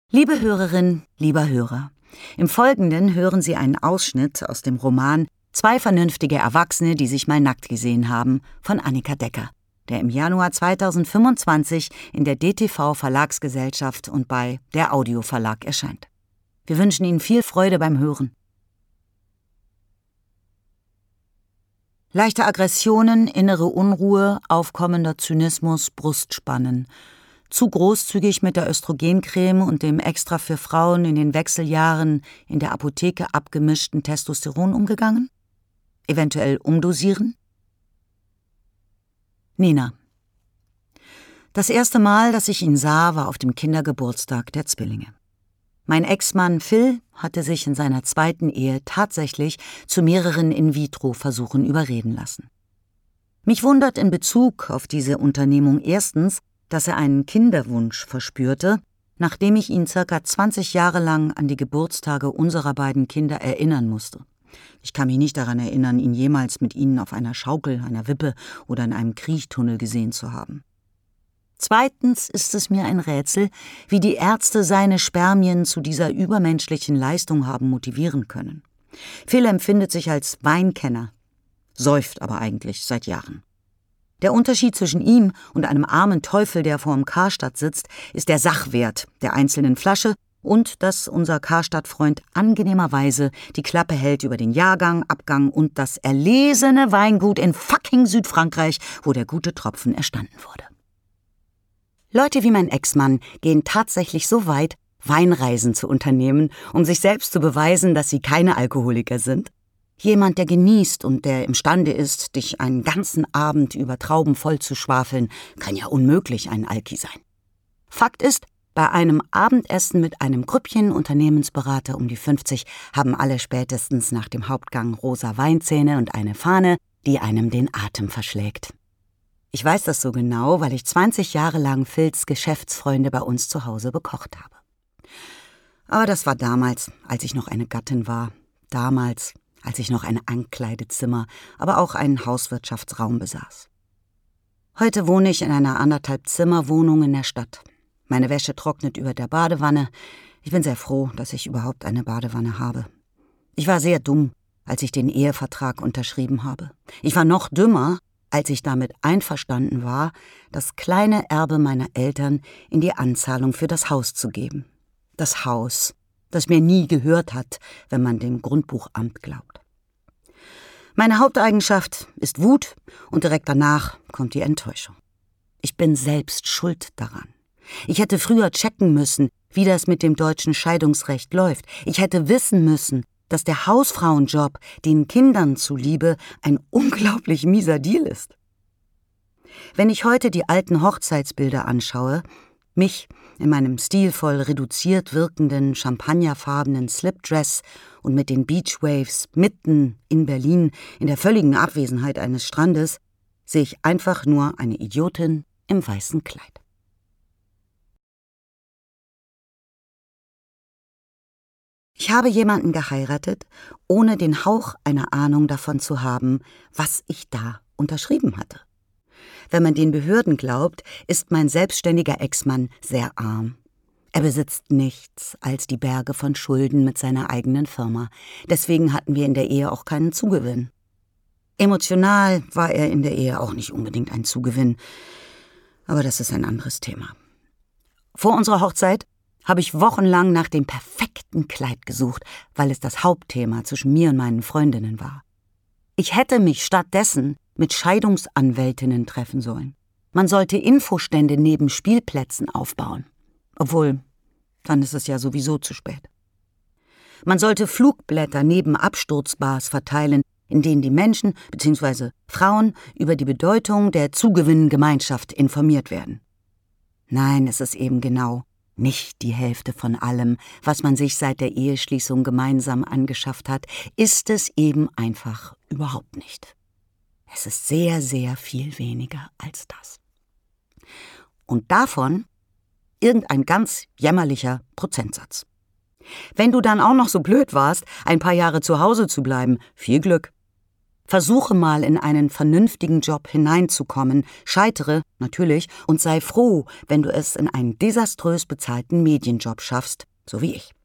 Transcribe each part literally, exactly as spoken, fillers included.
Liebe Hörerin, lieber Hörer, im Folgenden hören Sie einen Ausschnitt aus dem Roman »Zwei vernünftige Erwachsene, die sich mal nackt gesehen haben« von Annika Decker, der im Januar zweitausendfünfundzwanzig in der D T V Verlagsgesellschaft und bei der Audio Verlag erscheint. Wir wünschen Ihnen viel Freude beim Hören. Leichte Aggressionen, innere Unruhe, aufkommender Zynismus, Brustspannen. Zu großzügig mit der Östrogencreme und dem extra für Frauen in den Wechseljahren in der Apotheke abgemischten Testosteron umgegangen? Eventuell umdosieren? Nina. Das erste Mal, dass ich ihn sah, war auf dem Kindergeburtstag der Zwillinge. Mein Ex-Mann Phil hatte sich in seiner zweiten Ehe tatsächlich zu mehreren In-vitro-Versuchen überreden lassen. Mich wundert in Bezug auf diese Unternehmung erstens, dass er einen Kinderwunsch verspürte, nachdem ich ihn circa zwanzig Jahre lang an die Geburtstage unserer beiden Kinder erinnern musste. Ich kann mich nicht daran erinnern, ihn jemals mit ihnen auf einer Schaukel, einer Wippe oder in einem Kriechtunnel gesehen zu haben. Zweitens ist es mir ein Rätsel, wie die Ärzte seine Spermien zu dieser übermenschlichen Leistung haben motivieren können. Phil empfindet sich als Weinkenner, säuft aber eigentlich seit Jahren. Der Unterschied zwischen ihm und einem armen Teufel, der vorm Karstadt sitzt, ist der Sachwert der einzelnen Flasche und dass unser Karstadt-Freund angenehmerweise die Klappe hält über den Jahrgang, Abgang und das erlesene Weingut in fucking Südfrankreich, wo der gute Tropfen erstanden wurde. Leute wie mein Ex-Mann gehen tatsächlich so weit, Weinreisen zu unternehmen, um sich selbst zu beweisen, dass sie keine Alkoholiker sind. Jemand, der genießt und der imstande ist, dich einen ganzen Abend über Trauben voll zu schwafeln, kann ja unmöglich ein Alki sein. Fakt ist, bei einem Abendessen mit einem Grüppchen Unternehmensberater um die fünfzig haben alle spätestens nach dem Hauptgang rosa Weinzähne und eine Fahne, die einem den Atem verschlägt. Ich weiß das so genau, weil ich zwanzig Jahre lang Phils Geschäftsfreunde bei uns zu Hause bekocht habe. Aber das war damals, als ich noch eine Gattin war. Damals, als ich noch ein Ankleidezimmer, aber auch einen Hauswirtschaftsraum besaß. Heute wohne ich in einer anderthalb-Zimmer-Wohnung in der Stadt. Meine Wäsche trocknet über der Badewanne. Ich bin sehr froh, dass ich überhaupt eine Badewanne habe. Ich war sehr dumm, als ich den Ehevertrag unterschrieben habe. Ich war noch dümmer, als ich damit einverstanden war, das kleine Erbe meiner Eltern in die Anzahlung für das Haus zu geben. Das Haus, das mir nie gehört hat, wenn man dem Grundbuchamt glaubt. Meine Haupteigenschaft ist Wut und direkt danach kommt die Enttäuschung. Ich bin selbst schuld daran. Ich hätte früher checken müssen, wie das mit dem deutschen Scheidungsrecht läuft. Ich hätte wissen müssen, dass der Hausfrauenjob den Kindern zuliebe ein unglaublich mieser Deal ist. Wenn ich heute die alten Hochzeitsbilder anschaue, mich in meinem stilvoll reduziert wirkenden, champagnerfarbenen Slipdress und mit den Beachwaves mitten in Berlin in der völligen Abwesenheit eines Strandes, sehe ich einfach nur eine Idiotin im weißen Kleid. Ich habe jemanden geheiratet, ohne den Hauch einer Ahnung davon zu haben, was ich da unterschrieben hatte. Wenn man den Behörden glaubt, ist mein selbstständiger Ex-Mann sehr arm. Er besitzt nichts als die Berge von Schulden mit seiner eigenen Firma. Deswegen hatten wir in der Ehe auch keinen Zugewinn. Emotional war er in der Ehe auch nicht unbedingt ein Zugewinn. Aber das ist ein anderes Thema. Vor unserer Hochzeit habe ich wochenlang nach dem perfekten Kleid gesucht, weil es das Hauptthema zwischen mir und meinen Freundinnen war. Ich hätte mich stattdessen mit Scheidungsanwältinnen treffen sollen. Man sollte Infostände neben Spielplätzen aufbauen. Obwohl, dann ist es ja sowieso zu spät. Man sollte Flugblätter neben Absturzbars verteilen, in denen die Menschen bzw. Frauen über die Bedeutung der Zugewinngemeinschaft informiert werden. Nein, es ist eben genau nicht die Hälfte von allem, was man sich seit der Eheschließung gemeinsam angeschafft hat, ist es eben einfach überhaupt nicht. Es ist sehr, sehr viel weniger als das. Und davon irgendein ganz jämmerlicher Prozentsatz. Wenn du dann auch noch so blöd warst, ein paar Jahre zu Hause zu bleiben, viel Glück. Versuche mal in einen vernünftigen Job hineinzukommen, scheitere, natürlich, und sei froh, wenn du es in einen desaströs bezahlten Medienjob schaffst, so wie ich.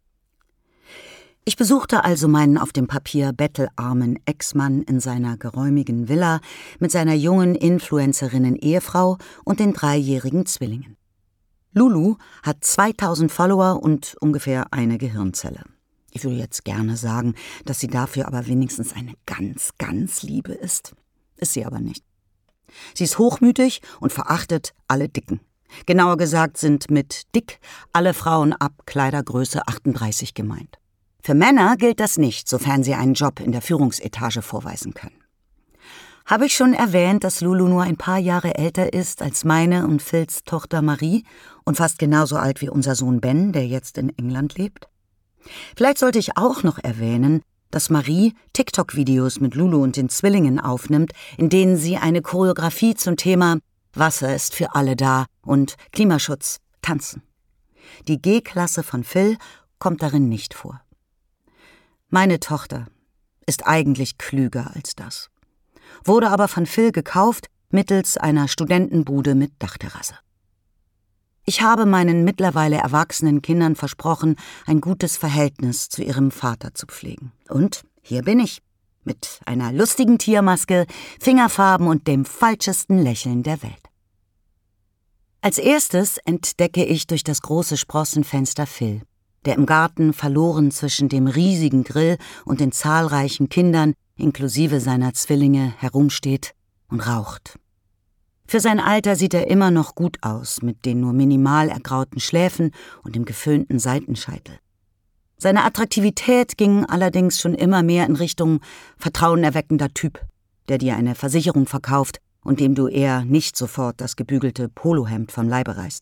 Ich besuchte also meinen auf dem Papier bettelarmen Ex-Mann in seiner geräumigen Villa mit seiner jungen Influencerinnen-Ehefrau und den dreijährigen Zwillingen. Lulu hat zweitausend Follower und ungefähr eine Gehirnzelle. Ich würde jetzt gerne sagen, dass sie dafür aber wenigstens eine ganz, ganz Liebe ist. Ist sie aber nicht. Sie ist hochmütig und verachtet alle Dicken. Genauer gesagt sind mit dick alle Frauen ab Kleidergröße achtunddreißig gemeint. Für Männer gilt das nicht, sofern sie einen Job in der Führungsetage vorweisen können. Habe ich schon erwähnt, dass Lulu nur ein paar Jahre älter ist als meine und Phils Tochter Marie und fast genauso alt wie unser Sohn Ben, der jetzt in England lebt? Vielleicht sollte ich auch noch erwähnen, dass Marie TikTok-Videos mit Lulu und den Zwillingen aufnimmt, in denen sie eine Choreografie zum Thema Wasser ist für alle da und Klimaschutz tanzen. Die G-Klasse von Phil kommt darin nicht vor. Meine Tochter ist eigentlich klüger als das, wurde aber von Phil gekauft mittels einer Studentenbude mit Dachterrasse. Ich habe meinen mittlerweile erwachsenen Kindern versprochen, ein gutes Verhältnis zu ihrem Vater zu pflegen. Und hier bin ich, mit einer lustigen Tiermaske, Fingerfarben und dem falschesten Lächeln der Welt. Als erstes entdecke ich durch das große Sprossenfenster Phil, der im Garten verloren zwischen dem riesigen Grill und den zahlreichen Kindern, inklusive seiner Zwillinge, herumsteht und raucht. Für sein Alter sieht er immer noch gut aus, mit den nur minimal ergrauten Schläfen und dem geföhnten Seitenscheitel. Seine Attraktivität ging allerdings schon immer mehr in Richtung vertrauenerweckender Typ, der dir eine Versicherung verkauft und dem du eher nicht sofort das gebügelte Polohemd vom Leibe reißt.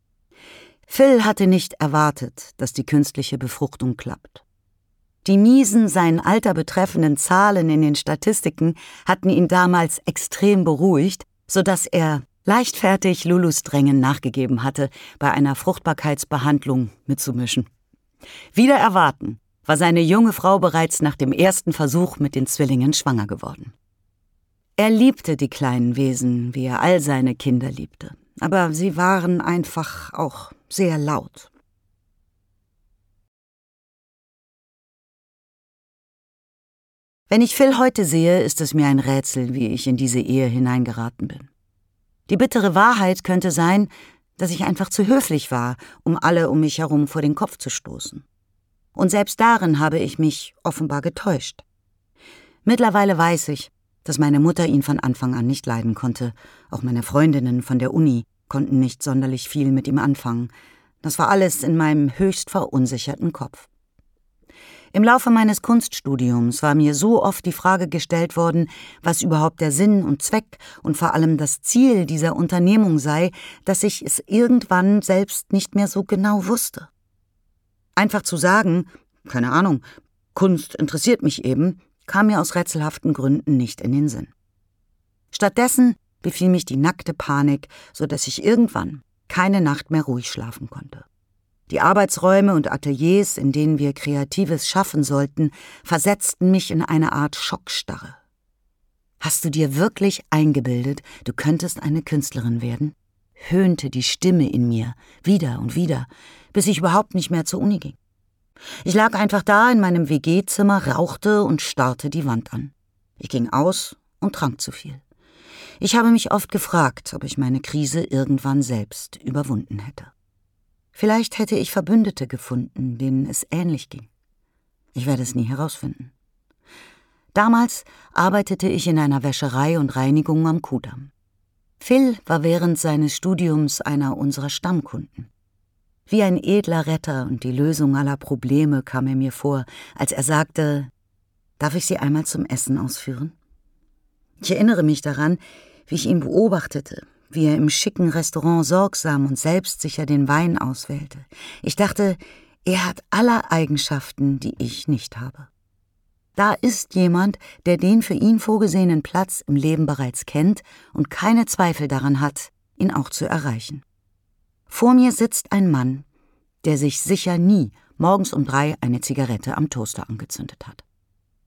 Phil hatte nicht erwartet, dass die künstliche Befruchtung klappt. Die miesen, sein Alter betreffenden Zahlen in den Statistiken hatten ihn damals extrem beruhigt, sodass er leichtfertig Lulus Drängen nachgegeben hatte, bei einer Fruchtbarkeitsbehandlung mitzumischen. Wider Erwarten war seine junge Frau bereits nach dem ersten Versuch mit den Zwillingen schwanger geworden. Er liebte die kleinen Wesen, wie er all seine Kinder liebte, aber sie waren einfach auch sehr laut. Wenn ich Phil heute sehe, ist es mir ein Rätsel, wie ich in diese Ehe hineingeraten bin. Die bittere Wahrheit könnte sein, dass ich einfach zu höflich war, um alle um mich herum vor den Kopf zu stoßen. Und selbst darin habe ich mich offenbar getäuscht. Mittlerweile weiß ich, dass meine Mutter ihn von Anfang an nicht leiden konnte. Auch meine Freundinnen von der Uni konnten nicht sonderlich viel mit ihm anfangen. Das war alles in meinem höchst verunsicherten Kopf. Im Laufe meines Kunststudiums war mir so oft die Frage gestellt worden, was überhaupt der Sinn und Zweck und vor allem das Ziel dieser Unternehmung sei, dass ich es irgendwann selbst nicht mehr so genau wusste. Einfach zu sagen, keine Ahnung, Kunst interessiert mich eben, kam mir aus rätselhaften Gründen nicht in den Sinn. Stattdessen befiel mich die nackte Panik, so dass ich irgendwann keine Nacht mehr ruhig schlafen konnte. Die Arbeitsräume und Ateliers, in denen wir Kreatives schaffen sollten, versetzten mich in eine Art Schockstarre. »Hast du dir wirklich eingebildet, du könntest eine Künstlerin werden?« höhnte die Stimme in mir, wieder und wieder, bis ich überhaupt nicht mehr zur Uni ging. Ich lag einfach da in meinem W G-Zimmer, rauchte und starrte die Wand an. Ich ging aus und trank zu viel. Ich habe mich oft gefragt, ob ich meine Krise irgendwann selbst überwunden hätte. Vielleicht hätte ich Verbündete gefunden, denen es ähnlich ging. Ich werde es nie herausfinden. Damals arbeitete ich in einer Wäscherei und Reinigung am Kudamm. Phil war während seines Studiums einer unserer Stammkunden. Wie ein edler Retter und die Lösung aller Probleme kam er mir vor, als er sagte, »Darf ich Sie einmal zum Essen ausführen?« Ich erinnere mich daran, wie ich ihn beobachtete, wie er im schicken Restaurant sorgsam und selbstsicher den Wein auswählte. Ich dachte, er hat alle Eigenschaften, die ich nicht habe. Da ist jemand, der den für ihn vorgesehenen Platz im Leben bereits kennt und keine Zweifel daran hat, ihn auch zu erreichen. Vor mir sitzt ein Mann, der sich sicher nie morgens um drei eine Zigarette am Toaster angezündet hat.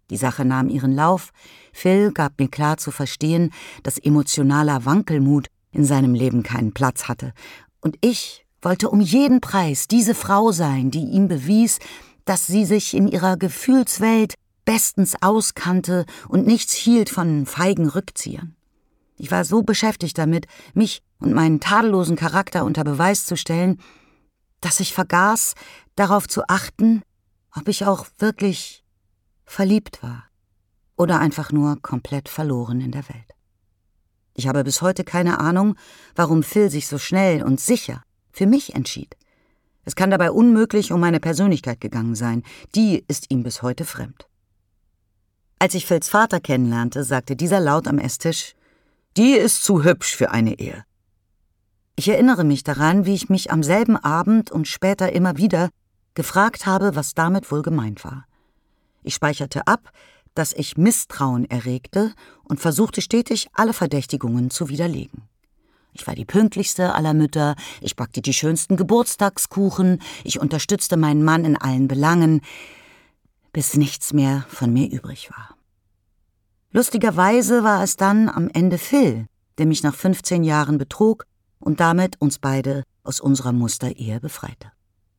Die Sache nahm ihren Lauf. Phil gab mir klar zu verstehen, dass emotionaler Wankelmut in seinem Leben keinen Platz hatte. Und ich wollte um jeden Preis diese Frau sein, die ihm bewies, dass sie sich in ihrer Gefühlswelt bestens auskannte und nichts hielt von feigen Rückziehern. Ich war so beschäftigt damit, mich und meinen tadellosen Charakter unter Beweis zu stellen, dass ich vergaß, darauf zu achten, ob ich auch wirklich verliebt war oder einfach nur komplett verloren in der Welt. Ich habe bis heute keine Ahnung, warum Phil sich so schnell und sicher für mich entschied. Es kann dabei unmöglich um meine Persönlichkeit gegangen sein. Die ist ihm bis heute fremd. Als ich Phils Vater kennenlernte, sagte dieser laut am Esstisch: »Die ist zu hübsch für eine Ehe.« Ich erinnere mich daran, wie ich mich am selben Abend und später immer wieder gefragt habe, was damit wohl gemeint war. Ich speicherte ab, dass ich Misstrauen erregte und versuchte stetig, alle Verdächtigungen zu widerlegen. Ich war die pünktlichste aller Mütter, ich backte die schönsten Geburtstagskuchen, ich unterstützte meinen Mann in allen Belangen, bis nichts mehr von mir übrig war. Lustigerweise war es dann am Ende Phil, der mich nach fünfzehn Jahren betrog und damit uns beide aus unserer Musterehe befreite.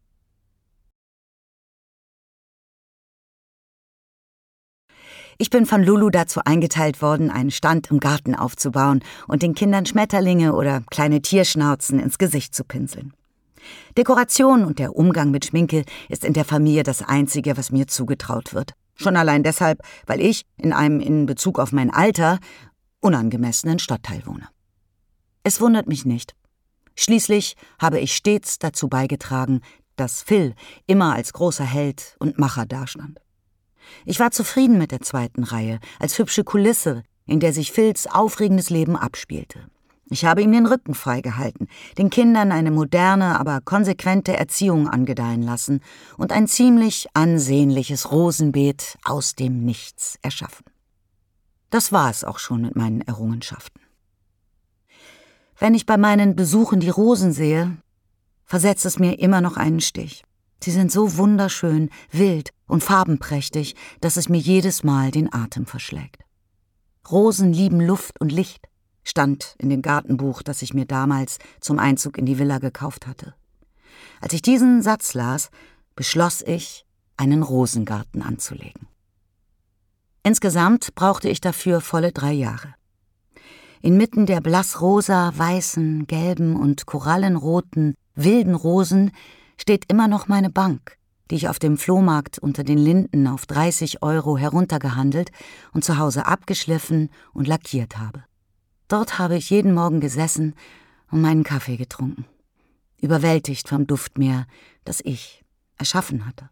Ich bin von Lulu dazu eingeteilt worden, einen Stand im Garten aufzubauen und den Kindern Schmetterlinge oder kleine Tierschnauzen ins Gesicht zu pinseln. Dekoration und der Umgang mit Schminke ist in der Familie das Einzige, was mir zugetraut wird. Schon allein deshalb, weil ich in einem in Bezug auf mein Alter unangemessenen Stadtteil wohne. Es wundert mich nicht. Schließlich habe ich stets dazu beigetragen, dass Phil immer als großer Held und Macher dastand. Ich war zufrieden mit der zweiten Reihe, als hübsche Kulisse, in der sich Phils aufregendes Leben abspielte. Ich habe ihm den Rücken freigehalten, den Kindern eine moderne, aber konsequente Erziehung angedeihen lassen und ein ziemlich ansehnliches Rosenbeet aus dem Nichts erschaffen. Das war es auch schon mit meinen Errungenschaften. Wenn ich bei meinen Besuchen die Rosen sehe, versetzt es mir immer noch einen Stich. Sie sind so wunderschön, wild und farbenprächtig, dass es mir jedes Mal den Atem verschlägt. Rosen lieben Luft und Licht, stand in dem Gartenbuch, das ich mir damals zum Einzug in die Villa gekauft hatte. Als ich diesen Satz las, beschloss ich, einen Rosengarten anzulegen. Insgesamt brauchte ich dafür volle drei Jahre. Inmitten der blassrosa, weißen, gelben und korallenroten, wilden Rosen steht immer noch meine Bank, die ich auf dem Flohmarkt unter den Linden auf dreißig Euro heruntergehandelt und zu Hause abgeschliffen und lackiert habe. Dort habe ich jeden Morgen gesessen und meinen Kaffee getrunken, überwältigt vom Duftmeer, das ich erschaffen hatte.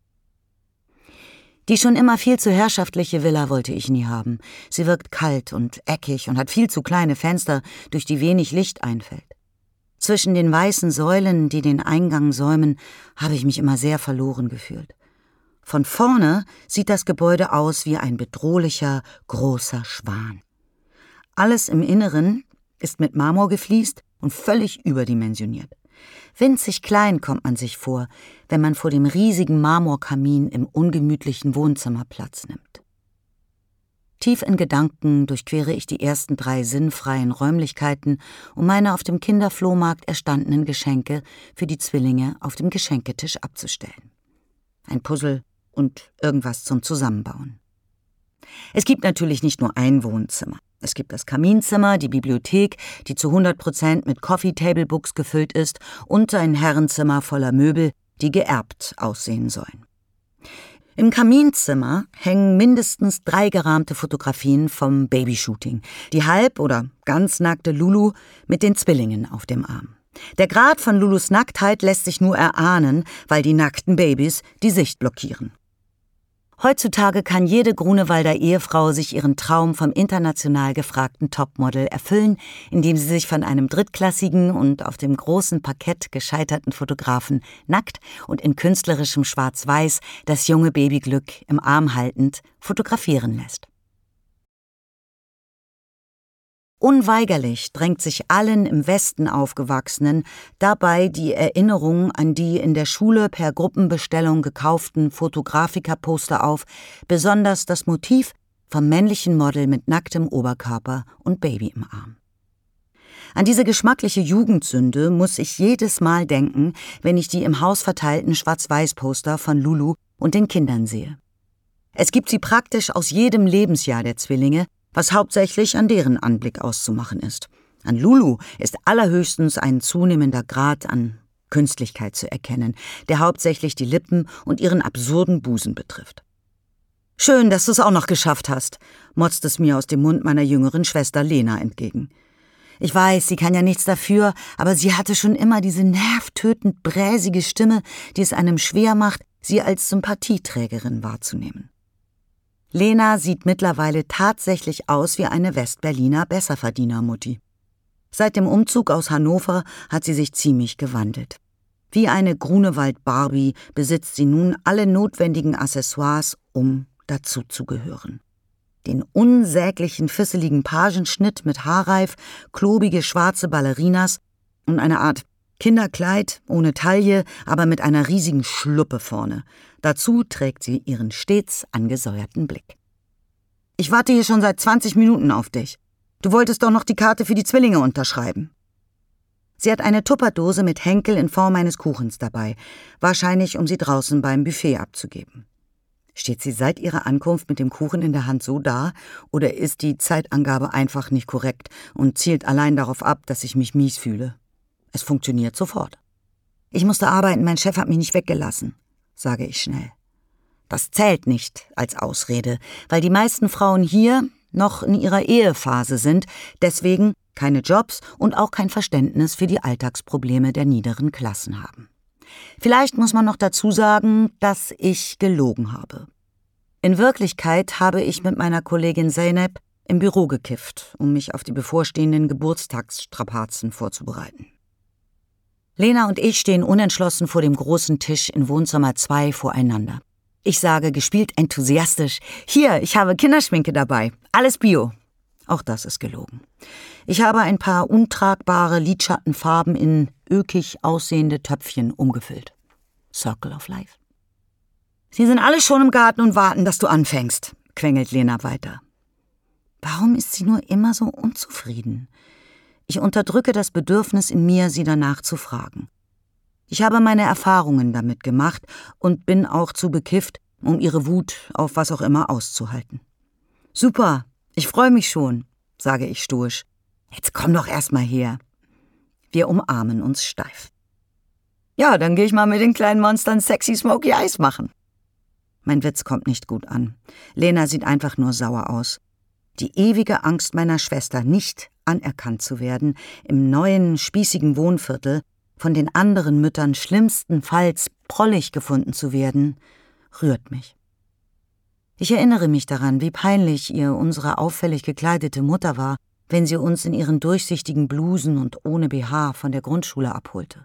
Die schon immer viel zu herrschaftliche Villa wollte ich nie haben. Sie wirkt kalt und eckig und hat viel zu kleine Fenster, durch die wenig Licht einfällt. Zwischen den weißen Säulen, die den Eingang säumen, habe ich mich immer sehr verloren gefühlt. Von vorne sieht das Gebäude aus wie ein bedrohlicher, großer Schwan. Alles im Inneren ist mit Marmor gefliest und völlig überdimensioniert. Winzig klein kommt man sich vor, wenn man vor dem riesigen Marmorkamin im ungemütlichen Wohnzimmer Platz nimmt. Tief in Gedanken durchquere ich die ersten drei sinnfreien Räumlichkeiten, um meine auf dem Kinderflohmarkt erstandenen Geschenke für die Zwillinge auf dem Geschenketisch abzustellen. Ein Puzzle und irgendwas zum Zusammenbauen. Es gibt natürlich nicht nur ein Wohnzimmer. Es gibt das Kaminzimmer, die Bibliothek, die zu hundert Prozent mit Coffee-Table-Books gefüllt ist, und ein Herrenzimmer voller Möbel, die geerbt aussehen sollen. Im Kaminzimmer hängen mindestens drei gerahmte Fotografien vom Babyshooting, die halb- oder ganz nackte Lulu mit den Zwillingen auf dem Arm. Der Grad von Lulus Nacktheit lässt sich nur erahnen, weil die nackten Babys die Sicht blockieren. Heutzutage kann jede Grunewalder Ehefrau sich ihren Traum vom international gefragten Topmodel erfüllen, indem sie sich von einem drittklassigen und auf dem großen Parkett gescheiterten Fotografen nackt und in künstlerischem Schwarz-Weiß das junge Babyglück im Arm haltend fotografieren lässt. Unweigerlich drängt sich allen im Westen Aufgewachsenen dabei die Erinnerung an die in der Schule per Gruppenbestellung gekauften Fotografika-Poster auf, besonders das Motiv vom männlichen Model mit nacktem Oberkörper und Baby im Arm. An diese geschmackliche Jugendsünde muss ich jedes Mal denken, wenn ich die im Haus verteilten Schwarz-Weiß-Poster von Lulu und den Kindern sehe. Es gibt sie praktisch aus jedem Lebensjahr der Zwillinge, was hauptsächlich an deren Anblick auszumachen ist. An Lulu ist allerhöchstens ein zunehmender Grad an Künstlichkeit zu erkennen, der hauptsächlich die Lippen und ihren absurden Busen betrifft. »Schön, dass du es auch noch geschafft hast«, motzt es mir aus dem Mund meiner jüngeren Schwester Lena entgegen. Ich weiß, sie kann ja nichts dafür, aber sie hatte schon immer diese nervtötend bräsige Stimme, die es einem schwer macht, sie als Sympathieträgerin wahrzunehmen. Lena sieht mittlerweile tatsächlich aus wie eine Westberliner Besserverdiener-Mutti. Seit dem Umzug aus Hannover hat sie sich ziemlich gewandelt. Wie eine Grunewald-Barbie besitzt sie nun alle notwendigen Accessoires, um dazuzugehören. Den unsäglichen, fisseligen Pagenschnitt mit Haarreif, klobige schwarze Ballerinas und eine Art Kinderkleid ohne Taille, aber mit einer riesigen Schluppe vorne. Dazu trägt sie ihren stets angesäuerten Blick. »Ich warte hier schon seit zwanzig Minuten auf dich. Du wolltest doch noch die Karte für die Zwillinge unterschreiben.« Sie hat eine Tupperdose mit Henkel in Form eines Kuchens dabei, wahrscheinlich um sie draußen beim Buffet abzugeben. Steht sie seit ihrer Ankunft mit dem Kuchen in der Hand so da, oder ist die Zeitangabe einfach nicht korrekt und zielt allein darauf ab, dass ich mich mies fühle? Es funktioniert sofort. »Ich musste arbeiten, mein Chef hat mich nicht weggelassen«, sage ich schnell. Das zählt nicht als Ausrede, weil die meisten Frauen hier noch in ihrer Ehephase sind, deswegen keine Jobs und auch kein Verständnis für die Alltagsprobleme der niederen Klassen haben. Vielleicht muss man noch dazu sagen, dass ich gelogen habe. In Wirklichkeit habe ich mit meiner Kollegin Zeynep im Büro gekifft, um mich auf die bevorstehenden Geburtstagsstrapazen vorzubereiten. Lena und ich stehen unentschlossen vor dem großen Tisch in Wohnzimmer zwei voreinander. Ich sage gespielt enthusiastisch: »Hier, ich habe Kinderschminke dabei. Alles Bio.« Auch das ist gelogen. Ich habe ein paar untragbare Lidschattenfarben in ökig aussehende Töpfchen umgefüllt. Circle of Life. »Sie sind alle schon im Garten und warten, dass du anfängst«, quengelt Lena weiter. Warum ist sie nur immer so unzufrieden? Ich unterdrücke das Bedürfnis in mir, sie danach zu fragen. Ich habe meine Erfahrungen damit gemacht und bin auch zu bekifft, um ihre Wut auf was auch immer auszuhalten. »Super, ich freue mich schon«, sage ich stoisch. »Jetzt komm doch erst mal her.« Wir umarmen uns steif. »Ja, dann gehe ich mal mit den kleinen Monstern sexy Smoky Eyes machen.« Mein Witz kommt nicht gut an. Lena sieht einfach nur sauer aus. Die ewige Angst meiner Schwester, nicht anerkannt zu werden, im neuen, spießigen Wohnviertel, von den anderen Müttern schlimmstenfalls prollig gefunden zu werden, rührt mich. Ich erinnere mich daran, wie peinlich ihr unsere auffällig gekleidete Mutter war, wenn sie uns in ihren durchsichtigen Blusen und ohne B H von der Grundschule abholte.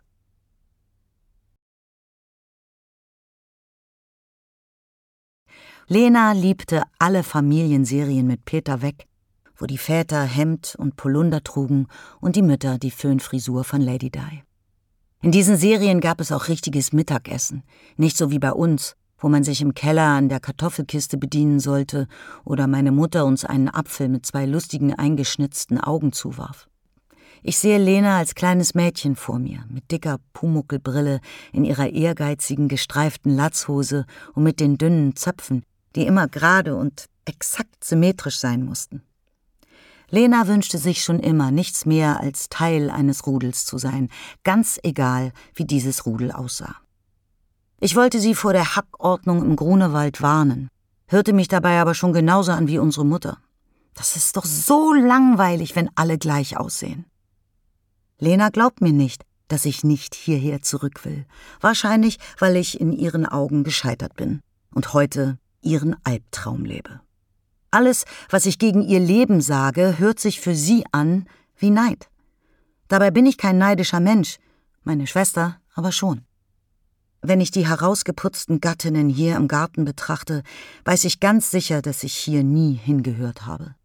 Lena liebte alle Familienserien mit Peter Weck, wo die Väter Hemd und Polunder trugen und die Mütter die Föhnfrisur von Lady Di. In diesen Serien gab es auch richtiges Mittagessen, nicht so wie bei uns, wo man sich im Keller an der Kartoffelkiste bedienen sollte oder meine Mutter uns einen Apfel mit zwei lustigen eingeschnitzten Augen zuwarf. Ich sehe Lena als kleines Mädchen vor mir, mit dicker Pumuckelbrille, in ihrer ehrgeizigen, gestreiften Latzhose und mit den dünnen Zöpfen, die immer gerade und exakt symmetrisch sein mussten. Lena wünschte sich schon immer nichts mehr als Teil eines Rudels zu sein, ganz egal, wie dieses Rudel aussah. Ich wollte sie vor der Hackordnung im Grunewald warnen, hörte mich dabei aber schon genauso an wie unsere Mutter. Das ist doch so langweilig, wenn alle gleich aussehen. Lena glaubt mir nicht, dass ich nicht hierher zurück will. Wahrscheinlich, weil ich in ihren Augen gescheitert bin und heute ihren Albtraum lebe. Alles, was ich gegen ihr Leben sage, hört sich für sie an wie Neid. Dabei bin ich kein neidischer Mensch, meine Schwester aber schon. Wenn ich die herausgeputzten Gattinnen hier im Garten betrachte, weiß ich ganz sicher, dass ich hier nie hingehört habe.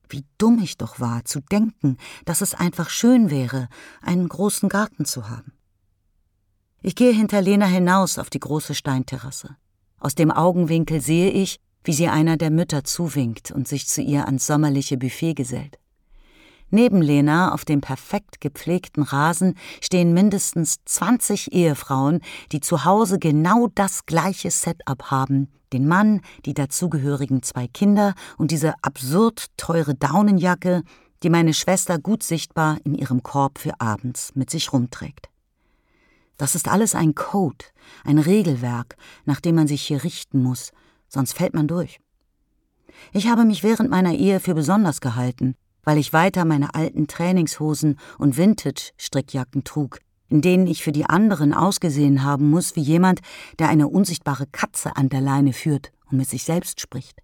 Wie dumm ich doch war, zu denken, dass es einfach schön wäre, einen großen Garten zu haben. Ich gehe hinter Lena hinaus auf die große Steinterrasse. Aus dem Augenwinkel sehe ich, wie sie einer der Mütter zuwinkt und sich zu ihr ans sommerliche Buffet gesellt. Neben Lena auf dem perfekt gepflegten Rasen stehen mindestens zwanzig Ehefrauen, die zu Hause genau das gleiche Setup haben, den Mann, die dazugehörigen zwei Kinder und diese absurd teure Daunenjacke, die meine Schwester gut sichtbar in ihrem Korb für abends mit sich rumträgt. Das ist alles ein Code, ein Regelwerk, nach dem man sich hier richten muss, sonst fällt man durch. Ich habe mich während meiner Ehe für besonders gehalten, weil ich weiter meine alten Trainingshosen und Vintage-Strickjacken trug, in denen ich für die anderen ausgesehen haben muss wie jemand, der eine unsichtbare Katze an der Leine führt und mit sich selbst spricht.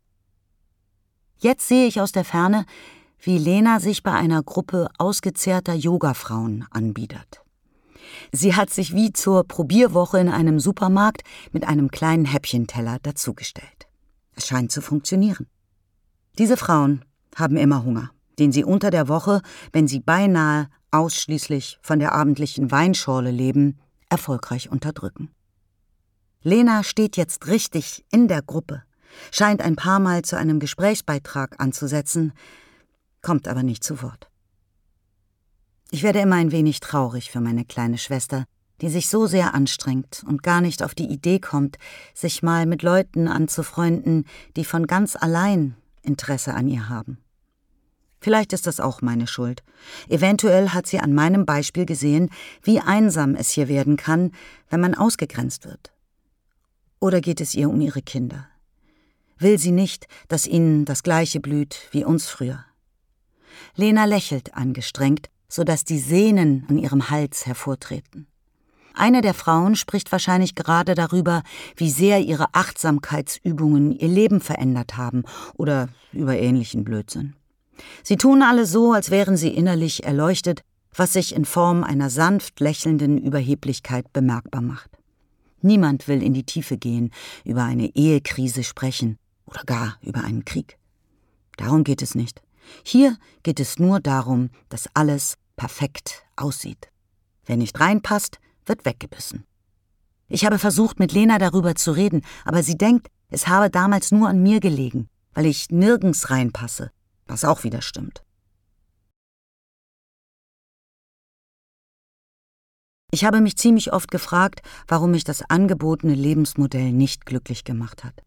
Jetzt sehe ich aus der Ferne, wie Lena sich bei einer Gruppe ausgezehrter Yogafrauen anbietet. Sie hat sich wie zur Probierwoche in einem Supermarkt mit einem kleinen Häppchenteller dazugestellt. Es scheint zu funktionieren. Diese Frauen haben immer Hunger, den sie unter der Woche, wenn sie beinahe ausschließlich von der abendlichen Weinschorle leben, erfolgreich unterdrücken. Lena steht jetzt richtig in der Gruppe, scheint ein paar Mal zu einem Gesprächsbeitrag anzusetzen, kommt aber nicht zu Wort. Ich werde immer ein wenig traurig für meine kleine Schwester, die sich so sehr anstrengt und gar nicht auf die Idee kommt, sich mal mit Leuten anzufreunden, die von ganz allein Interesse an ihr haben. Vielleicht ist das auch meine Schuld. Eventuell hat sie an meinem Beispiel gesehen, wie einsam es hier werden kann, wenn man ausgegrenzt wird. Oder geht es ihr um ihre Kinder? Will sie nicht, dass ihnen das Gleiche blüht wie uns früher? Lena lächelt angestrengt, sodass die Sehnen an ihrem Hals hervortreten. Eine der Frauen spricht wahrscheinlich gerade darüber, wie sehr ihre Achtsamkeitsübungen ihr Leben verändert haben oder über ähnlichen Blödsinn. Sie tun alle so, als wären sie innerlich erleuchtet, was sich in Form einer sanft lächelnden Überheblichkeit bemerkbar macht. Niemand will in die Tiefe gehen, über eine Ehekrise sprechen oder gar über einen Krieg. Darum geht es nicht. Hier geht es nur darum, dass alles perfekt aussieht. Wer nicht reinpasst, wird weggebissen. Ich habe versucht, mit Lena darüber zu reden, aber sie denkt, es habe damals nur an mir gelegen, weil ich nirgends reinpasse, was auch wieder stimmt. Ich habe mich ziemlich oft gefragt, warum mich das angebotene Lebensmodell nicht glücklich gemacht hat.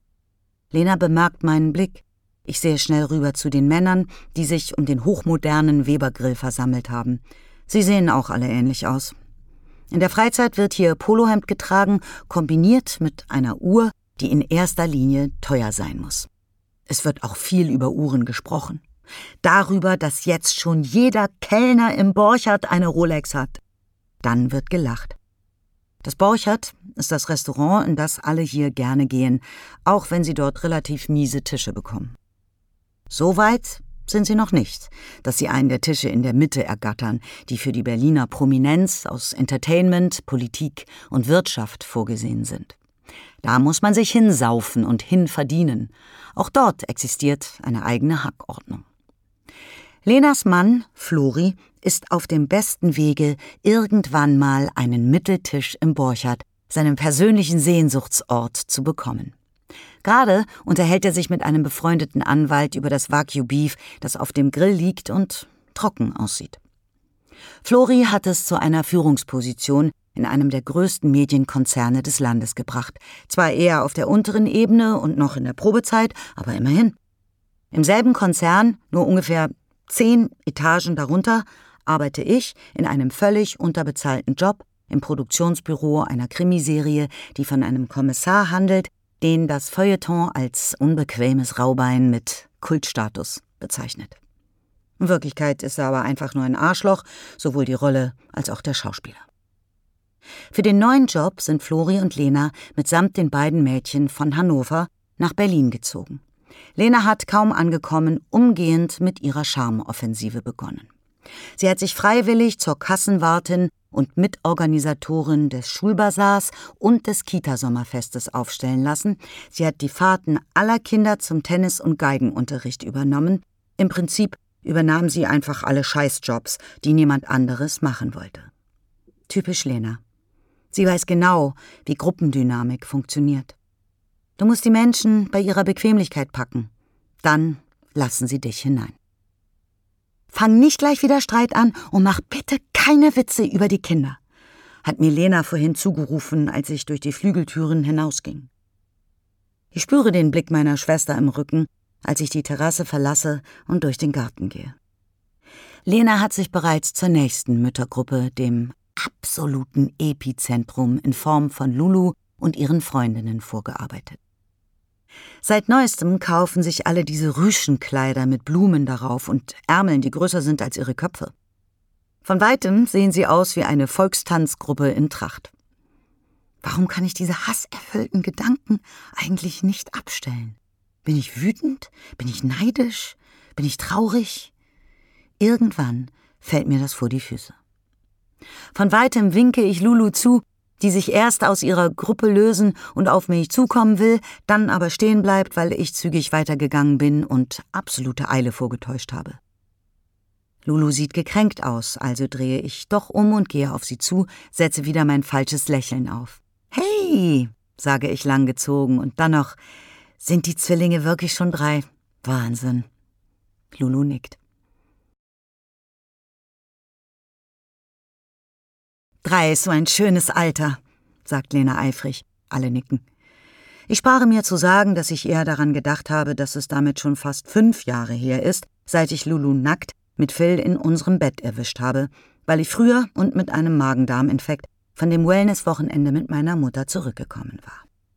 Lena bemerkt meinen Blick. Ich sehe schnell rüber zu den Männern, die sich um den hochmodernen Weber-Grill versammelt haben. Sie sehen auch alle ähnlich aus. In der Freizeit wird hier Polohemd getragen, kombiniert mit einer Uhr, die in erster Linie teuer sein muss. Es wird auch viel über Uhren gesprochen. Darüber, dass jetzt schon jeder Kellner im Borchardt eine Rolex hat. Dann wird gelacht. Das Borchardt ist das Restaurant, in das alle hier gerne gehen, auch wenn sie dort relativ miese Tische bekommen. So weit sind sie noch nicht, dass sie einen der Tische in der Mitte ergattern, die für die Berliner Prominenz aus Entertainment, Politik und Wirtschaft vorgesehen sind. Da muss man sich hinsaufen und hinverdienen. Auch dort existiert eine eigene Hackordnung. Lenas Mann, Flori, ist auf dem besten Wege, irgendwann mal einen Mitteltisch im Borchardt, seinem persönlichen Sehnsuchtsort, zu bekommen. Gerade unterhält er sich mit einem befreundeten Anwalt über das Wagyu Beef, das auf dem Grill liegt und trocken aussieht. Flori hat es zu einer Führungsposition in einem der größten Medienkonzerne des Landes gebracht. Zwar eher auf der unteren Ebene und noch in der Probezeit, aber immerhin. Im selben Konzern, nur ungefähr zehn Etagen darunter, arbeite ich in einem völlig unterbezahlten Job im Produktionsbüro einer Krimiserie, die von einem Kommissar handelt, den das Feuilleton als unbequemes Raubein mit Kultstatus bezeichnet. In Wirklichkeit ist er aber einfach nur ein Arschloch, sowohl die Rolle als auch der Schauspieler. Für den neuen Job sind Flori und Lena mitsamt den beiden Mädchen von Hannover nach Berlin gezogen. Lena hat, kaum angekommen, umgehend mit ihrer Charmeoffensive begonnen. Sie hat sich freiwillig zur Kassenwartin und Mitorganisatorin des Schulbasars und des Kita-Sommerfestes aufstellen lassen. Sie hat die Fahrten aller Kinder zum Tennis- und Geigenunterricht übernommen Im Prinzip übernahm sie einfach alle Scheißjobs, die niemand anderes machen wollte. Typisch Lena. Sie weiß genau, wie Gruppendynamik funktioniert. Du musst die Menschen bei ihrer Bequemlichkeit packen. Dann lassen sie dich hinein. Fang nicht gleich wieder Streit an und mach bitte keine Witze über die Kinder, hat mir Lena vorhin zugerufen, als ich durch die Flügeltüren hinausging. Ich spüre den Blick meiner Schwester im Rücken, als ich die Terrasse verlasse und durch den Garten gehe. Lena hat sich bereits zur nächsten Müttergruppe, dem absoluten Epizentrum in Form von Lulu und ihren Freundinnen, vorgearbeitet. Seit Neuestem kaufen sich alle diese Rüschenkleider mit Blumen darauf und Ärmeln, die größer sind als ihre Köpfe. Von weitem sehen sie aus wie eine Volkstanzgruppe in Tracht. Warum kann ich diese hasserfüllten Gedanken eigentlich nicht abstellen? Bin ich wütend? Bin ich neidisch? Bin ich traurig? Irgendwann fällt mir das vor die Füße. Von weitem winke ich Lulu zu, die sich erst aus ihrer Gruppe lösen und auf mich zukommen will, dann aber stehen bleibt, weil ich zügig weitergegangen bin und absolute Eile vorgetäuscht habe. Lulu sieht gekränkt aus, also drehe ich doch um und gehe auf sie zu, setze wieder mein falsches Lächeln auf. »Hey«, sage ich langgezogen und dann noch, »sind die Zwillinge wirklich schon drei? Wahnsinn.« Lulu nickt. »Drei ist so ein schönes Alter«, sagt Lena eifrig. Alle nicken. Ich spare mir zu sagen, dass ich eher daran gedacht habe, dass es damit schon fast fünf Jahre her ist, seit ich Lulu nackt mit Phil in unserem Bett erwischt habe, weil ich früher und mit einem Magen-Darm-Infekt von dem Wellness-Wochenende mit meiner Mutter zurückgekommen war.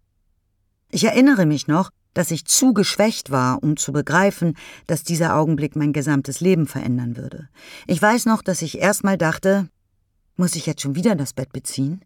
Ich erinnere mich noch, dass ich zu geschwächt war, um zu begreifen, dass dieser Augenblick mein gesamtes Leben verändern würde. Ich weiß noch, dass ich erst mal dachte, muss ich jetzt schon wieder das Bett beziehen?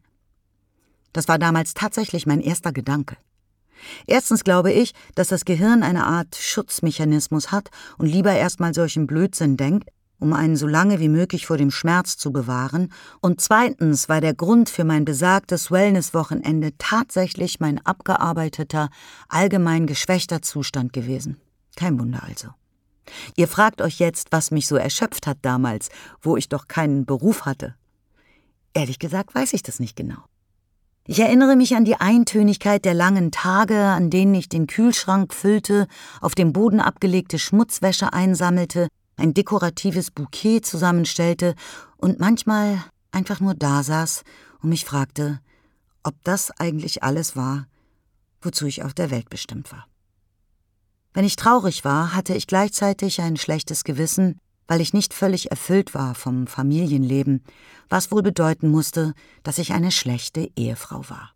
Das war damals tatsächlich mein erster Gedanke. Erstens glaube ich, dass das Gehirn eine Art Schutzmechanismus hat und lieber erstmal solchen Blödsinn denkt, um einen so lange wie möglich vor dem Schmerz zu bewahren. Und zweitens war der Grund für mein besagtes Wellness-Wochenende tatsächlich mein abgearbeiteter, allgemein geschwächter Zustand gewesen. Kein Wunder also. Ihr fragt euch jetzt, was mich so erschöpft hat damals, wo ich doch keinen Beruf hatte. Ehrlich gesagt weiß ich das nicht genau. Ich erinnere mich an die Eintönigkeit der langen Tage, an denen ich den Kühlschrank füllte, auf dem Boden abgelegte Schmutzwäsche einsammelte, ein dekoratives Bouquet zusammenstellte und manchmal einfach nur dasaß und mich fragte, ob das eigentlich alles war, wozu ich auf der Welt bestimmt war. Wenn ich traurig war, hatte ich gleichzeitig ein schlechtes Gewissen, weil ich nicht völlig erfüllt war vom Familienleben, was wohl bedeuten musste, dass ich eine schlechte Ehefrau war.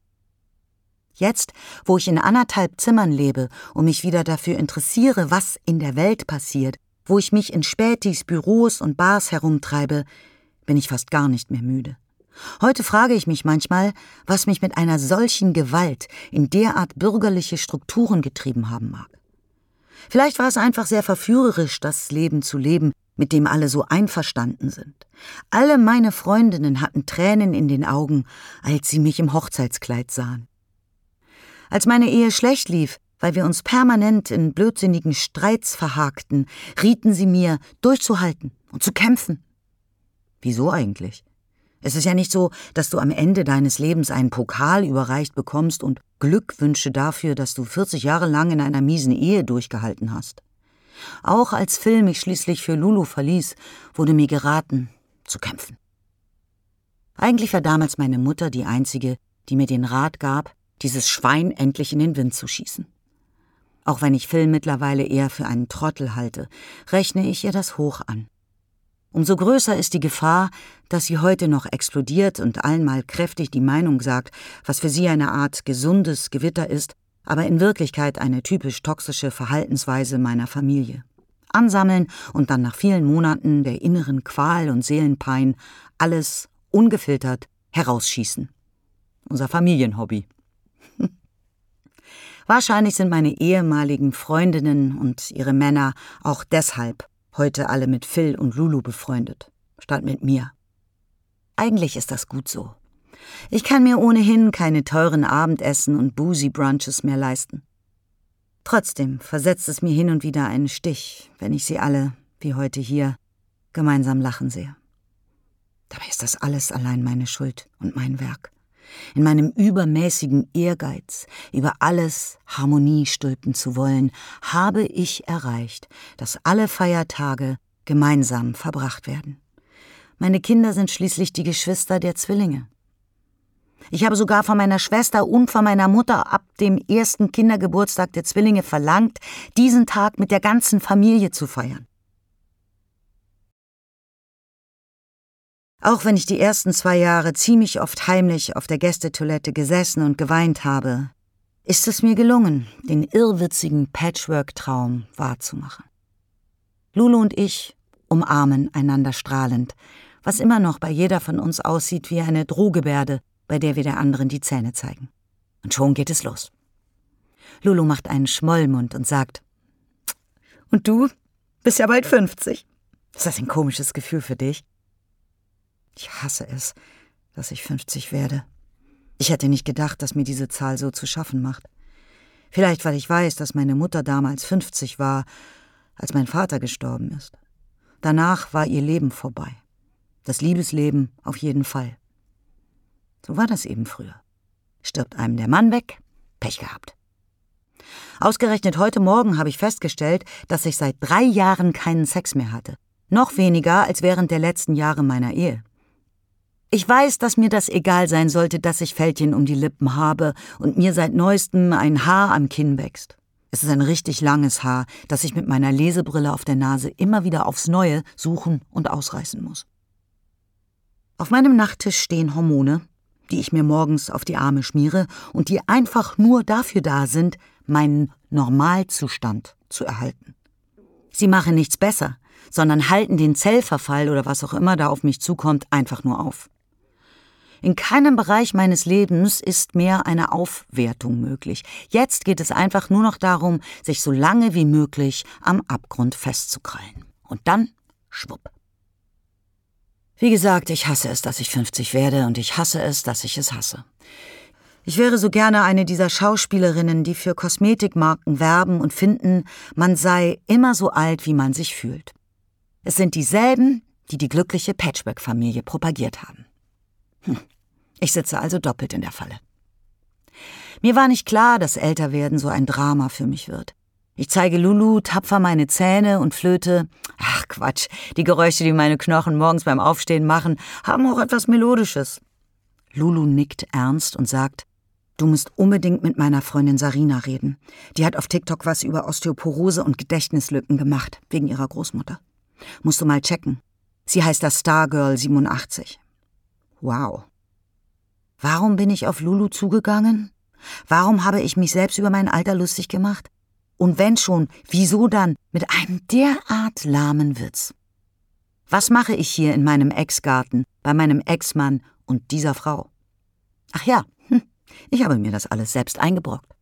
Jetzt, wo ich in anderthalb Zimmern lebe und mich wieder dafür interessiere, was in der Welt passiert, wo ich mich in Spätis, Büros und Bars herumtreibe, bin ich fast gar nicht mehr müde. Heute frage ich mich manchmal, was mich mit einer solchen Gewalt in derart bürgerliche Strukturen getrieben haben mag. Vielleicht war es einfach sehr verführerisch, das Leben zu leben, mit dem alle so einverstanden sind. Alle meine Freundinnen hatten Tränen in den Augen, als sie mich im Hochzeitskleid sahen. Als meine Ehe schlecht lief, weil wir uns permanent in blödsinnigen Streits verhakten, rieten sie mir, durchzuhalten und zu kämpfen. Wieso eigentlich? Es ist ja nicht so, dass du am Ende deines Lebens einen Pokal überreicht bekommst und Glückwünsche dafür, dass du vierzig Jahre lang in einer miesen Ehe durchgehalten hast. Auch als Phil mich schließlich für Lulu verließ, wurde mir geraten, zu kämpfen. Eigentlich war damals meine Mutter die Einzige, die mir den Rat gab, dieses Schwein endlich in den Wind zu schießen. Auch wenn ich Phil mittlerweile eher für einen Trottel halte, rechne ich ihr das hoch an. Umso größer ist die Gefahr, dass sie heute noch explodiert und allen mal kräftig die Meinung sagt, was für sie eine Art gesundes Gewitter ist, aber in Wirklichkeit eine typisch toxische Verhaltensweise meiner Familie. Ansammeln und dann nach vielen Monaten der inneren Qual und Seelenpein alles ungefiltert herausschießen. Unser Familienhobby. Wahrscheinlich sind meine ehemaligen Freundinnen und ihre Männer auch deshalb heute alle mit Phil und Lulu befreundet, statt mit mir. Eigentlich ist das gut so. Ich kann mir ohnehin keine teuren Abendessen und Boozy Brunches mehr leisten. Trotzdem versetzt es mir hin und wieder einen Stich, wenn ich sie alle, wie heute hier, gemeinsam lachen sehe. Dabei ist das alles allein meine Schuld und mein Werk. In meinem übermäßigen Ehrgeiz, über alles Harmonie stülpen zu wollen, habe ich erreicht, dass alle Feiertage gemeinsam verbracht werden. Meine Kinder sind schließlich die Geschwister der Zwillinge. Ich habe sogar von meiner Schwester und von meiner Mutter ab dem ersten Kindergeburtstag der Zwillinge verlangt, diesen Tag mit der ganzen Familie zu feiern. Auch wenn ich die ersten zwei Jahre ziemlich oft heimlich auf der Gästetoilette gesessen und geweint habe, ist es mir gelungen, den irrwitzigen Patchwork-Traum wahrzumachen. Lulu und ich umarmen einander strahlend, was immer noch bei jeder von uns aussieht wie eine Drohgebärde, bei der wir der anderen die Zähne zeigen. Und schon geht es los. Lulu macht einen Schmollmund und sagt: Und du bist ja bald fünfzig. Ist das ein komisches Gefühl für dich? Ich hasse es, dass ich fünfzig werde. Ich hätte nicht gedacht, dass mir diese Zahl so zu schaffen macht. Vielleicht, weil ich weiß, dass meine Mutter damals fünfzig war, als mein Vater gestorben ist. Danach war ihr Leben vorbei. Das Liebesleben auf jeden Fall. So war das eben früher. Stirbt einem der Mann weg, Pech gehabt. Ausgerechnet heute Morgen habe ich festgestellt, dass ich seit drei Jahren keinen Sex mehr hatte. Noch weniger als während der letzten Jahre meiner Ehe. Ich weiß, dass mir das egal sein sollte, dass ich Fältchen um die Lippen habe und mir seit neuestem ein Haar am Kinn wächst. Es ist ein richtig langes Haar, das ich mit meiner Lesebrille auf der Nase immer wieder aufs Neue suchen und ausreißen muss. Auf meinem Nachttisch stehen Hormone, die ich mir morgens auf die Arme schmiere und die einfach nur dafür da sind, meinen Normalzustand zu erhalten. Sie machen nichts besser, sondern halten den Zellverfall oder was auch immer da auf mich zukommt einfach nur auf. In keinem Bereich meines Lebens ist mehr eine Aufwertung möglich. Jetzt geht es einfach nur noch darum, sich so lange wie möglich am Abgrund festzukrallen. Und dann schwupp. Wie gesagt, ich hasse es, dass ich fünfzig werde, und ich hasse es, dass ich es hasse. Ich wäre so gerne eine dieser Schauspielerinnen, die für Kosmetikmarken werben und finden, man sei immer so alt, wie man sich fühlt. Es sind dieselben, die die glückliche Patchwork-Familie propagiert haben. Hm. Ich sitze also doppelt in der Falle. Mir war nicht klar, dass Älterwerden so ein Drama für mich wird. Ich zeige Lulu tapfer meine Zähne und flöte. Ach Quatsch, die Geräusche, die meine Knochen morgens beim Aufstehen machen, haben auch etwas Melodisches. Lulu nickt ernst und sagt: Du musst unbedingt mit meiner Freundin Sarina reden. Die hat auf TikTok was über Osteoporose und Gedächtnislücken gemacht, wegen ihrer Großmutter. Musst du mal checken. Sie heißt das Stargirl siebenundachtzig. Wow. Warum bin ich auf Lulu zugegangen? Warum habe ich mich selbst über mein Alter lustig gemacht? Und wenn schon, wieso dann mit einem derart lahmen Witz? Was mache ich hier in meinem Ex-Garten, bei meinem Ex-Mann und dieser Frau? Ach ja, hm, ich habe mir das alles selbst eingebrockt.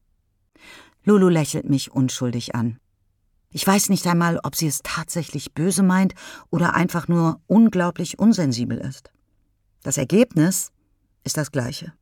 Lulu lächelt mich unschuldig an. Ich weiß nicht einmal, ob sie es tatsächlich böse meint oder einfach nur unglaublich unsensibel ist. Das Ergebnis ist das gleiche.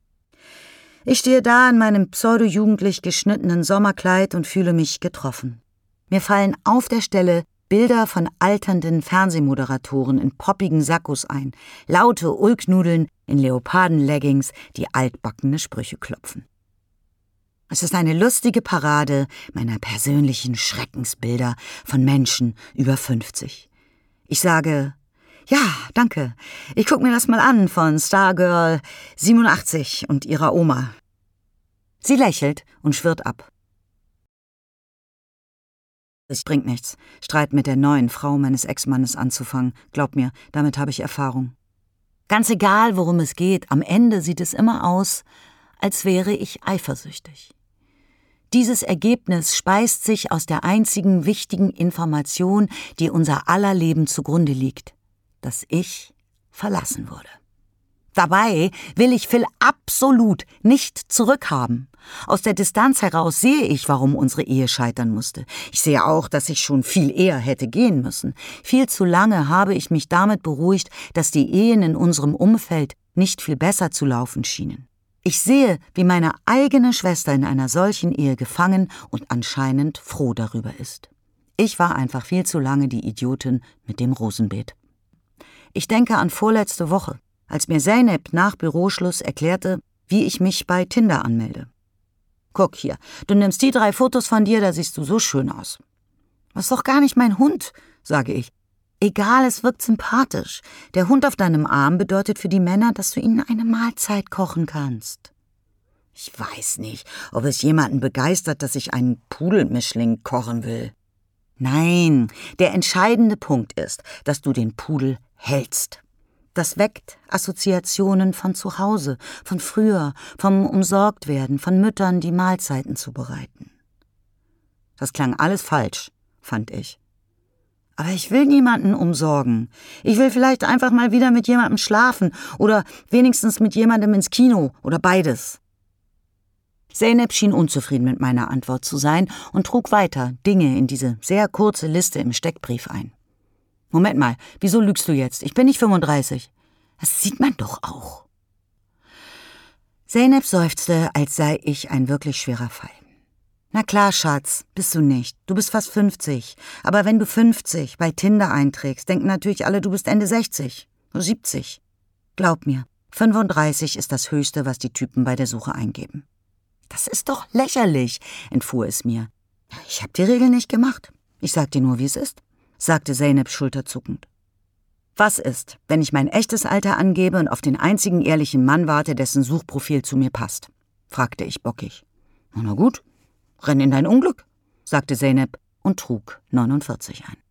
Ich stehe da in meinem pseudo-jugendlich geschnittenen Sommerkleid und fühle mich getroffen. Mir fallen auf der Stelle Bilder von alternden Fernsehmoderatoren in poppigen Sakkos ein, laute Ulknudeln in Leopardenleggings, die altbackene Sprüche klopfen. Es ist eine lustige Parade meiner persönlichen Schreckensbilder von Menschen über fünfzig. Ich sage: Ja, danke. Ich guck mir das mal an von Stargirl siebenundachtzig und ihrer Oma. Sie lächelt und schwirrt ab. Es bringt nichts, Streit mit der neuen Frau meines Ex-Mannes anzufangen. Glaub mir, damit habe ich Erfahrung. Ganz egal, worum es geht, am Ende sieht es immer aus, als wäre ich eifersüchtig. Dieses Ergebnis speist sich aus der einzigen wichtigen Information, die unser aller Leben zugrunde liegt: dass ich verlassen wurde. Dabei will ich Phil absolut nicht zurückhaben. Aus der Distanz heraus sehe ich, warum unsere Ehe scheitern musste. Ich sehe auch, dass ich schon viel eher hätte gehen müssen. Viel zu lange habe ich mich damit beruhigt, dass die Ehen in unserem Umfeld nicht viel besser zu laufen schienen. Ich sehe, wie meine eigene Schwester in einer solchen Ehe gefangen und anscheinend froh darüber ist. Ich war einfach viel zu lange die Idiotin mit dem Rosenbeet. Ich denke an vorletzte Woche, als mir Zeynep nach Büroschluss erklärte, wie ich mich bei Tinder anmelde. Guck hier, du nimmst die drei Fotos von dir, da siehst du so schön aus. Das ist doch gar nicht mein Hund, sage ich. Egal, es wirkt sympathisch. Der Hund auf deinem Arm bedeutet für die Männer, dass du ihnen eine Mahlzeit kochen kannst. Ich weiß nicht, ob es jemanden begeistert, dass ich einen Pudelmischling kochen will. Nein, der entscheidende Punkt ist, dass du den Pudel hältst. Das weckt Assoziationen von zu Hause, von früher, vom Umsorgtwerden, von Müttern, die Mahlzeiten zubereiten. Das klang alles falsch, fand ich. Aber ich will niemanden umsorgen. Ich will vielleicht einfach mal wieder mit jemandem schlafen oder wenigstens mit jemandem ins Kino oder beides. Zeynep schien unzufrieden mit meiner Antwort zu sein und trug weiter Dinge in diese sehr kurze Liste im Steckbrief ein. Moment mal, wieso lügst du jetzt? Ich bin nicht fünfunddreißig. Das sieht man doch auch. Zeynep seufzte, als sei ich ein wirklich schwerer Fall. Na klar, Schatz, bist du nicht. Du bist fast fünfzig. Aber wenn du fünfzig bei Tinder einträgst, denken natürlich alle, du bist Ende sechzig oder siebzig. Glaub mir, fünfunddreißig ist das Höchste, was die Typen bei der Suche eingeben. Das ist doch lächerlich, entfuhr es mir. Ich hab die Regel nicht gemacht. Ich sag dir nur, wie es ist, sagte Zeynep schulterzuckend. Was ist, wenn ich mein echtes Alter angebe und auf den einzigen ehrlichen Mann warte, dessen Suchprofil zu mir passt? Fragte ich bockig. Na gut. Renn in dein Unglück, sagte Zeynep und trug neunundvierzig ein.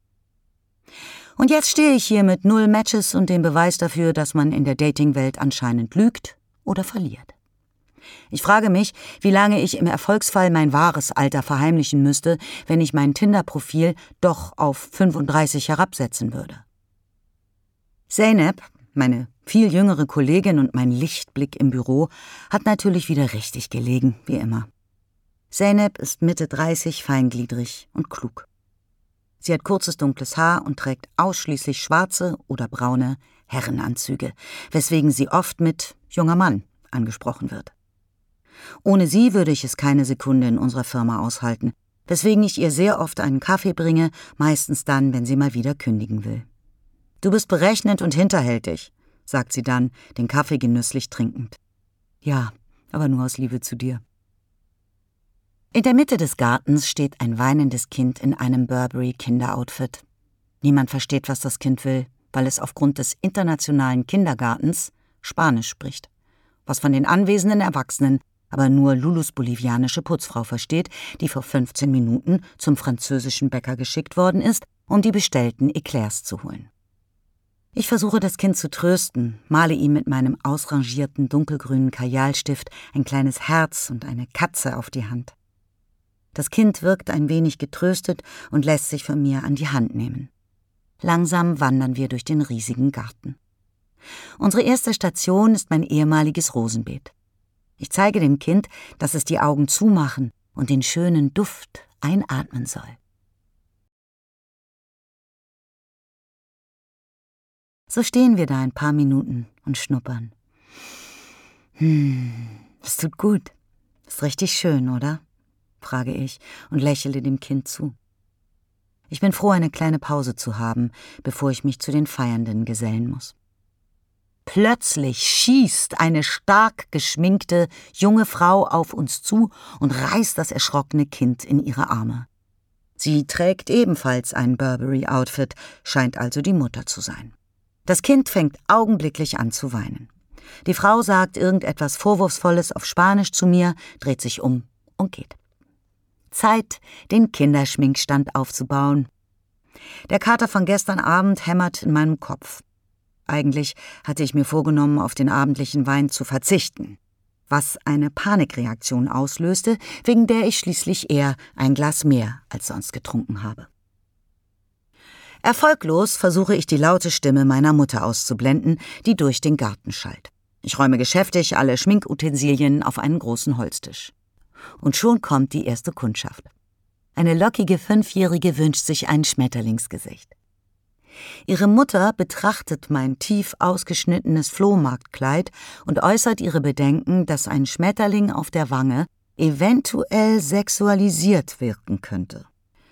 Und jetzt stehe ich hier mit null Matches und dem Beweis dafür, dass man in der Datingwelt anscheinend lügt oder verliert. Ich frage mich, wie lange ich im Erfolgsfall mein wahres Alter verheimlichen müsste, wenn ich mein Tinder-Profil doch auf fünfunddreißig herabsetzen würde. Zeynep, meine viel jüngere Kollegin und mein Lichtblick im Büro, hat natürlich wieder richtig gelegen, wie immer. Zeynep ist Mitte dreißig, feingliedrig und klug. Sie hat kurzes dunkles Haar und trägt ausschließlich schwarze oder braune Herrenanzüge, weswegen sie oft mit »junger Mann« angesprochen wird. Ohne sie würde ich es keine Sekunde in unserer Firma aushalten, weswegen ich ihr sehr oft einen Kaffee bringe, meistens dann, wenn sie mal wieder kündigen will. »Du bist berechnend und hinterhältig«, sagt sie dann, den Kaffee genüsslich trinkend. »Ja, aber nur aus Liebe zu dir.« In der Mitte des Gartens steht ein weinendes Kind in einem Burberry-Kinderoutfit. Niemand versteht, was das Kind will, weil es aufgrund des internationalen Kindergartens Spanisch spricht, was von den anwesenden Erwachsenen aber nur Lulus bolivianische Putzfrau versteht, die vor fünfzehn Minuten zum französischen Bäcker geschickt worden ist, um die bestellten Eclairs zu holen. Ich versuche, das Kind zu trösten, male ihm mit meinem ausrangierten dunkelgrünen Kajalstift ein kleines Herz und eine Katze auf die Hand. Das Kind wirkt ein wenig getröstet und lässt sich von mir an die Hand nehmen. Langsam wandern wir durch den riesigen Garten. Unsere erste Station ist mein ehemaliges Rosenbeet. Ich zeige dem Kind, dass es die Augen zumachen und den schönen Duft einatmen soll. So stehen wir da ein paar Minuten und schnuppern. Hm, das tut gut. Ist richtig schön, oder? Frage ich und lächle dem Kind zu. Ich bin froh, eine kleine Pause zu haben, bevor ich mich zu den Feiernden gesellen muss. Plötzlich schießt eine stark geschminkte junge Frau auf uns zu und reißt das erschrockene Kind in ihre Arme. Sie trägt ebenfalls ein Burberry-Outfit, scheint also die Mutter zu sein. Das Kind fängt augenblicklich an zu weinen. Die Frau sagt irgendetwas Vorwurfsvolles auf Spanisch zu mir, dreht sich um und geht. Zeit, den Kinderschminkstand aufzubauen. Der Kater von gestern Abend hämmert in meinem Kopf. Eigentlich hatte ich mir vorgenommen, auf den abendlichen Wein zu verzichten, was eine Panikreaktion auslöste, wegen der ich schließlich eher ein Glas mehr als sonst getrunken habe. Erfolglos versuche ich die laute Stimme meiner Mutter auszublenden, die durch den Garten schallt. Ich räume geschäftig alle Schminkutensilien auf einen großen Holztisch. Und schon kommt die erste Kundschaft. Eine lockige Fünfjährige wünscht sich ein Schmetterlingsgesicht. Ihre Mutter betrachtet mein tief ausgeschnittenes Flohmarktkleid und äußert ihre Bedenken, dass ein Schmetterling auf der Wange eventuell sexualisiert wirken könnte.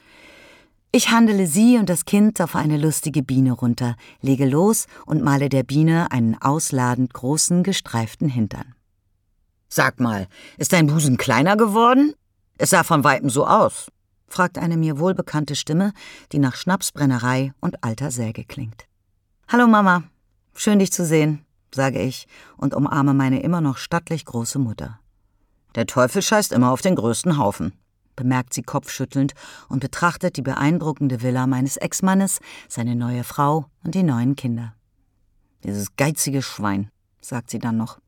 Ich handele sie und das Kind auf eine lustige Biene runter, lege los und male der Biene einen ausladend großen, gestreiften Hintern. »Sag mal, ist dein Busen kleiner geworden? Es sah von Weitem so aus«, fragt eine mir wohlbekannte Stimme, die nach Schnapsbrennerei und alter Säge klingt. »Hallo Mama, schön dich zu sehen«, sage ich und umarme meine immer noch stattlich große Mutter. »Der Teufel scheißt immer auf den größten Haufen«, bemerkt sie kopfschüttelnd und betrachtet die beeindruckende Villa meines Ex-Mannes, seine neue Frau und die neuen Kinder. »Dieses geizige Schwein«, sagt sie dann noch.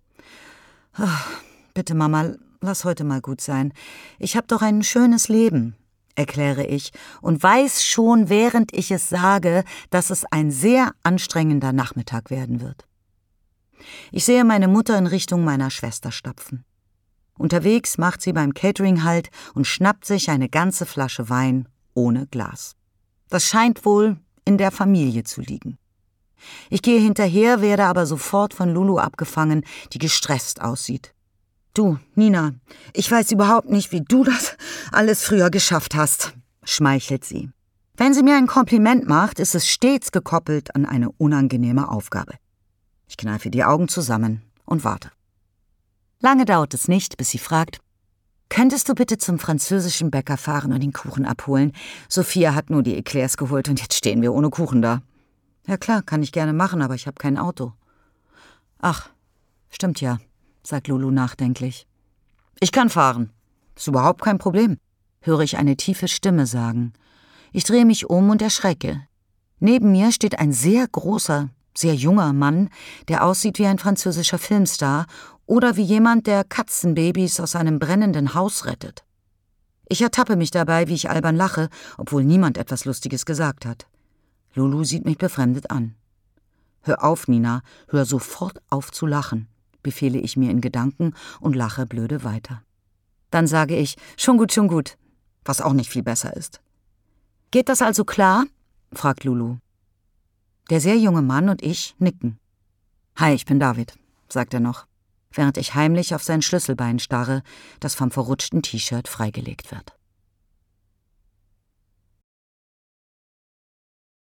Ach, »bitte Mama, lass heute mal gut sein. Ich hab doch ein schönes Leben«, erkläre ich und weiß schon, während ich es sage, dass es ein sehr anstrengender Nachmittag werden wird. Ich sehe meine Mutter in Richtung meiner Schwester stapfen. Unterwegs macht sie beim Catering Halt und schnappt sich eine ganze Flasche Wein ohne Glas. Das scheint wohl in der Familie zu liegen. Ich gehe hinterher, werde aber sofort von Lulu abgefangen, die gestresst aussieht. »Du, Nina, ich weiß überhaupt nicht, wie du das alles früher geschafft hast«, schmeichelt sie. Wenn sie mir ein Kompliment macht, ist es stets gekoppelt an eine unangenehme Aufgabe. Ich kneife die Augen zusammen und warte. Lange dauert es nicht, bis sie fragt, »Könntest du bitte zum französischen Bäcker fahren und den Kuchen abholen? Sophia hat nur die Eclairs geholt und jetzt stehen wir ohne Kuchen da.« »Ja klar, kann ich gerne machen, aber ich habe kein Auto.« »Ach, stimmt ja«, sagt Lulu nachdenklich. »Ich kann fahren. Ist überhaupt kein Problem«, höre ich eine tiefe Stimme sagen. Ich drehe mich um und erschrecke. Neben mir steht ein sehr großer, sehr junger Mann, der aussieht wie ein französischer Filmstar oder wie jemand, der Katzenbabys aus einem brennenden Haus rettet. Ich ertappe mich dabei, wie ich albern lache, obwohl niemand etwas Lustiges gesagt hat. Lulu sieht mich befremdet an. »Hör auf, Nina, hör sofort auf zu lachen«, befehle ich mir in Gedanken und lache blöde weiter. Dann sage ich, »Schon gut, schon gut«, was auch nicht viel besser ist. »Geht das also klar?«, fragt Lulu. Der sehr junge Mann und ich nicken. »Hi, ich bin David«, sagt er noch, während ich heimlich auf sein Schlüsselbein starre, das vom verrutschten T-Shirt freigelegt wird.